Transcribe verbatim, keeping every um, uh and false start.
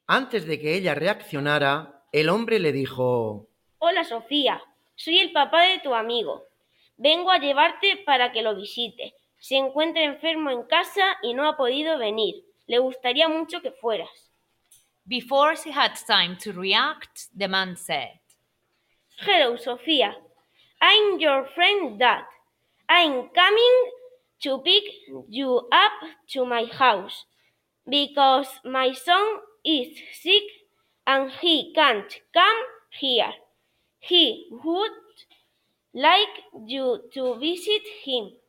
Antes de que ella reaccionara, el hombre le dijo: Hola Sofía, soy el papá de tu amigo. Vengo a llevarte para que lo visites. Se encuentra enfermo en casa y no ha podido venir. Le gustaría mucho que fueras. Before she had time to react, the man said, Hello, Sofía. I'm your friend Dad. I'm coming to pick you up to my house because my son is sick and he can't come here. He would like you to visit him.